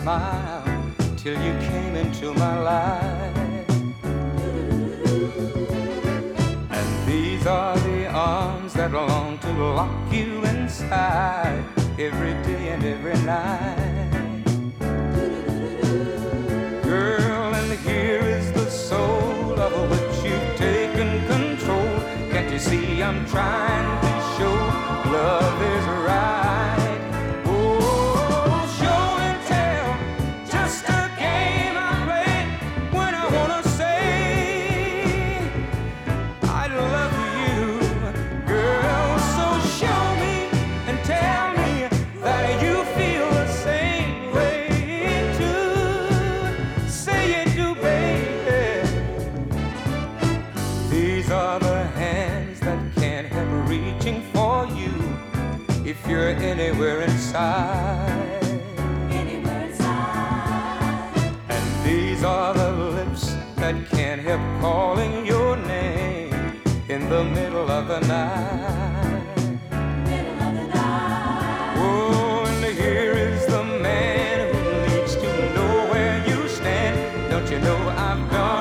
smile till you came into my life. And these are the arms that long to lock you inside every day and every night. Girl, and here is the soul of which you've taken control. Can't you see I'm trying to show love is right? Oh, show and tell, just a game I play when I wanna say I love you, girl. So show me and tell me that you feel the same way too. Say you do, baby. These are the hands that can't help reaching for you if you're anywhere inside. Anywhere inside. And these are the lips that can't help calling your name in the middle of the night. Middle of the night. Oh, and here is the man who needs to know where you stand. Don't you know I've gone